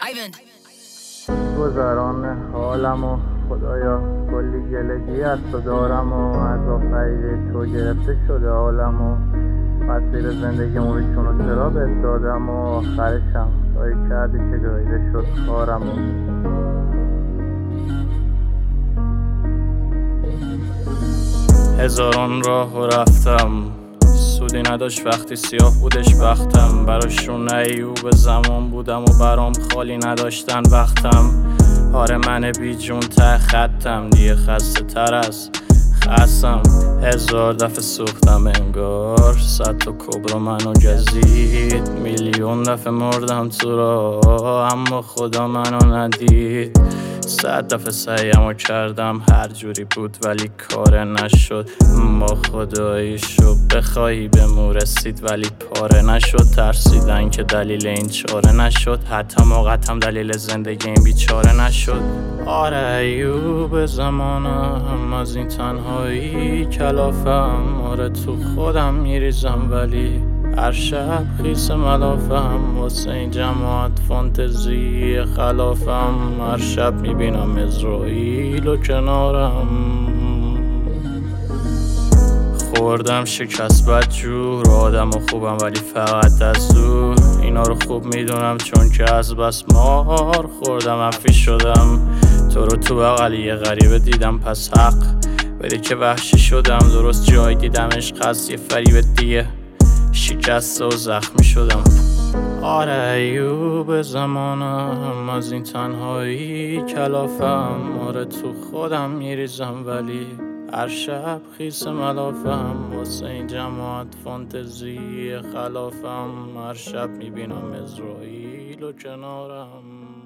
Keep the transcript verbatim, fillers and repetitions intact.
گذران حالم و خدایا کلی گلگی از تو دارم و از آفرید تو گرفته شده حالم و مسیر زندگیمو به چون و چرا بهت دادم و آخرشم کاری کردی که گاییده شد کارم و هزاران راه و رفتم سودی نداشت وقتی سیاه بودش بختم براشون ایوب زمان بودم و برام خالی نداشتن وقتم آره من بی جون ته خطم دیگه خسته تر از خستم هزار دفعه سوختم انگار صد تا کبرا منو گزید میلیون دفعه مردم تو را اما خدا منو ندید صد دفعه سعیمو کردم هر جوری بود ولی کار نشد ما خداییشو بخوایی بهمون رسید ولی پاره نشد ترسیدن که دلیل این چاره نشد حتی موقعتم دلیل زندگی این بیچاره نشد آره ایوب زمانم از این تنهایی کلافم آره تو خودم میریزم ولی هر شب خیس ملافم واسه این جماعت فانتزی خلافم هر شب میبینم اسرائیل و کنارم خوردم شکست بدجور آدم و خوبم ولی فقط از دور اینا رو خوب میدونم چون که از بس مار خوردم افی شدم تو رو تو بغل یه غریبه دیدم پس حق بری که وحشی شدم درست جای دیدمش قصد یه فریب دیگه شکست و زخمی شدم آره ایوب زمانم از این تنهایی کلافم آره تو خودم میریزم ولی هر شب خیس ملافم واسه این جماعت فانتزی خلافم هر شب میبینم اسرائیل و کنارم